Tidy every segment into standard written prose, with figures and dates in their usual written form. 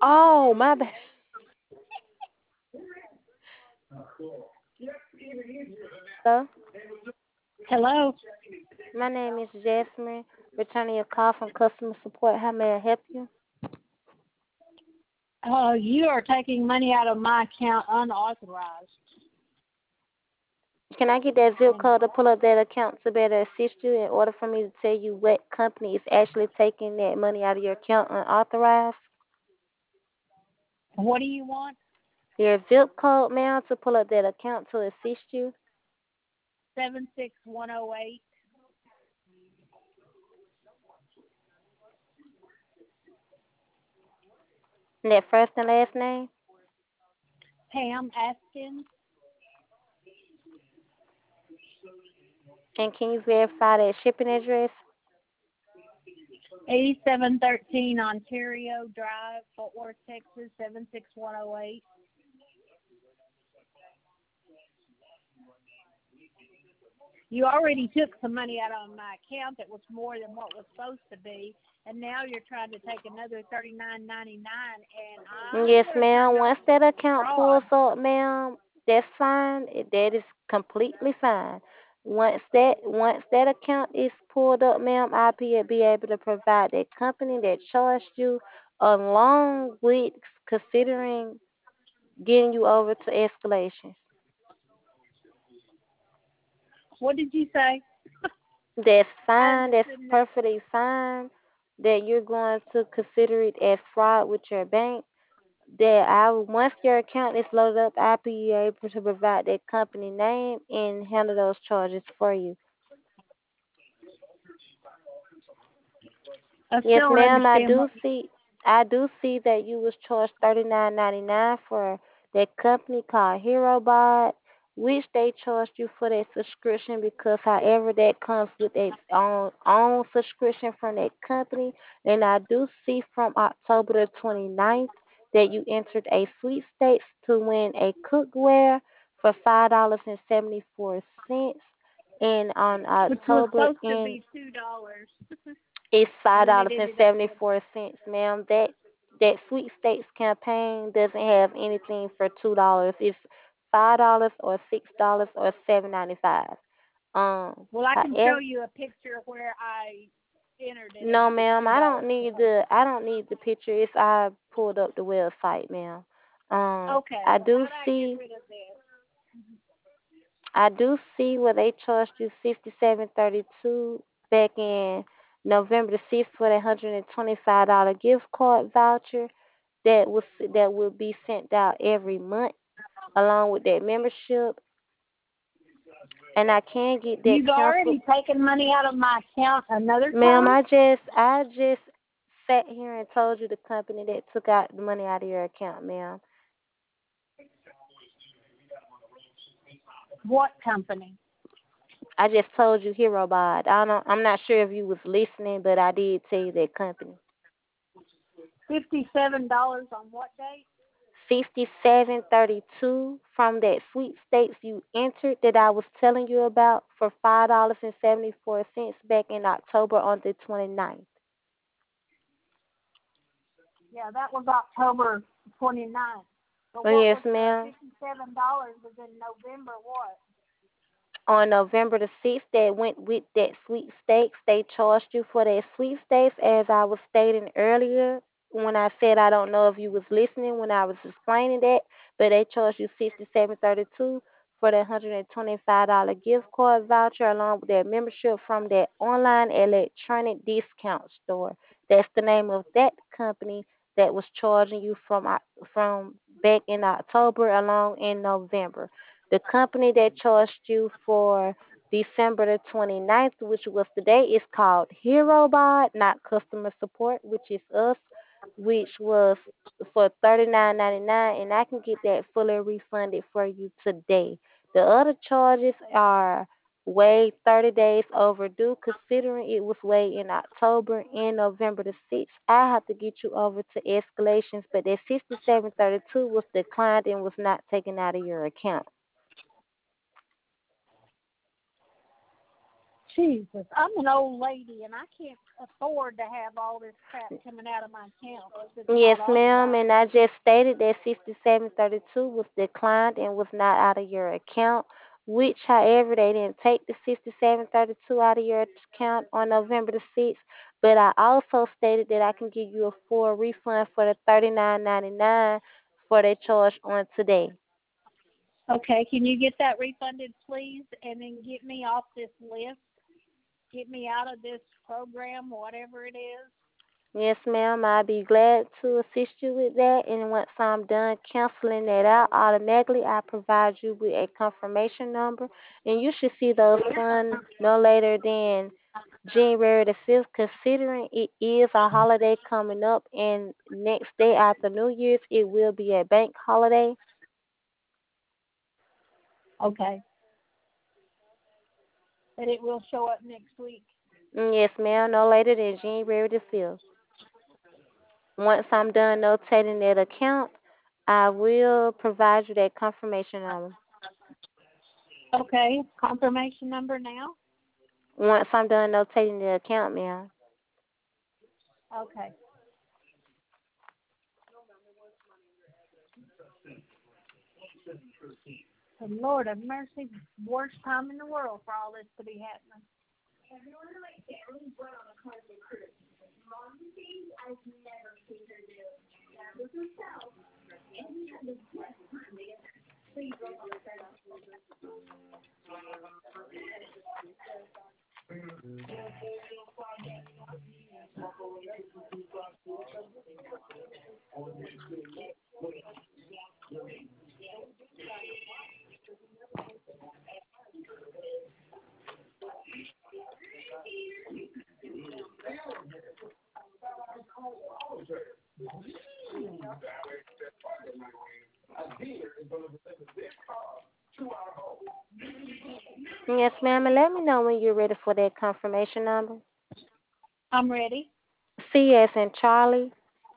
Oh, my bad. Hello? Hello. My name is Jasmine, returning your call from customer support. How may I help you? You are taking money out of my account unauthorized. Can I get that zip And code to pull up that account to better assist you in order for me to tell you what company is actually taking that money out of your account unauthorized? what do you want? Your zip code, ma'am, to pull up that account to assist you. 76108. And that first and last name. Pam Askins. And can you verify that shipping address? 8713 Ontario Drive, Fort Worth, Texas, 76108. You already took some money out of my account that was more than what was supposed to be, and now you're trying to take another $39.99, and I'm Yes, going to turn ma'am. you Once over that to account fraud. pulls up, ma'am, that's fine. That is completely fine. Once that account is pulled up, ma'am, I'll be able to provide that company that charged you, along with considering getting you over to escalation. What did you say? That's I fine. That's didn't. perfectly fine. That you're going to consider it as fraud with your bank. That I once your account is loaded up, I'll be able to provide that company name and handle those charges for you. I Yes, still don't ma'am. I understand do what. see. I do see that you was charged $39.99 for that company called HeroBot, which they charged you for that subscription because, however, that comes with its own subscription from that company. And I do see from October the 29th that you entered a sweepstakes to win a cookware for $5.74. And on Which was October supposed to in be $2, it's and five then it dollars and ended up seventy being. four cents, ma'am. That sweepstakes campaign doesn't have anything for $2. It's $5 or $6 or $7.95. Well, I can show However, you a picture where I entered it, and no, it was ma'am. $2 plus. I don't need the picture. It's I pulled up the website, ma'am. Okay, I well, do how do I get see rid of this? I do see where they charged you 57.32 back in November the 6th for that $125 gift card voucher that will be sent out every month along with that membership. And I can get that You've canceled. already taken money out of my account another Ma'am, time. I just sat here and told you the company that took out the money out of your account, ma'am. What company? I just told you HeroBot. I'm not sure if you was listening, but I did tell you that company. $57 on what date? 57.32 from that sweepstakes you entered that I was telling you about for $5.74 back in October on the 29th. Yeah, that was October 29th. But Oh, what yes, was the ma'am. $57 was in November what? On November the 6th, that went with that sweepstakes. They charged you for that sweepstakes, as I was stating earlier when I said I don't know if you was listening when I was explaining that, but they charged you 67.32 for that $125 gift card voucher along with that membership from that online electronic discount store. That's the name of that company that was charging you from back in October along in November. The company that charged you for December the 29th, which was today, is called HeroBot, not customer support, which is us, which was for $39.99, and I can get that fully refunded for you today. The other charges are way 30 days overdue, considering it was way in October and November the 6th. I have to get you over to escalations, but that 67.32 was declined and was not taken out of your account. Jesus, I'm an old lady and I can't afford to have all this crap coming out of my account if it's Yes, not ma'am, authorized. and I just stated that 6732 was declined and was not out of your account, which, however, they didn't take the 6732 out of your account on November the 6th, but I also stated that I can give you a full refund for the 39.99 for that charge on today. Okay, can you get that refunded, please, and then get me off this list? Get me out of this program, whatever it is. Yes, ma'am. I'll be glad to assist you with that. And once I'm done canceling that out, automatically I provide you with a confirmation number, and you should see those funds no later than January the 5th, considering it is a holiday coming up, and next day after New Year's, it will be a bank holiday. Okay, but it will show up next week. Yes, ma'am. No later than January the 5th. Once I'm done notating that account, I will provide you that confirmation number. Okay, confirmation number now? Once I'm done notating the account, ma'am. Okay. The Lord of mercy, worst time in the world for all this to be happening. Yes, ma'am, and let me know when you're ready for that confirmation number. I'm ready. C as in Charlie,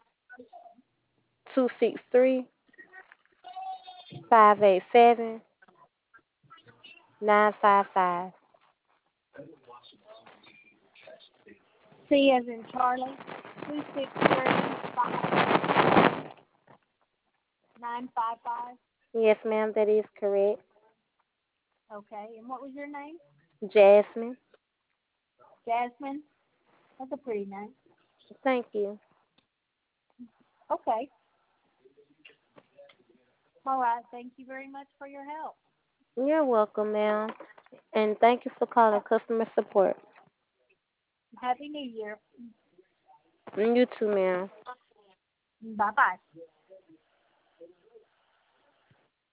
263-587-955. C as in Charlie, 263-587-955. Yes, ma'am, that is correct. Okay, and what was your name? Jasmine, Jasmine? That's a pretty name. thank you. Okay. All right, thank you very much for your help. You're welcome, ma'am, and thank you for calling customer support. Happy New Year. And you too, ma'am. Bye-bye.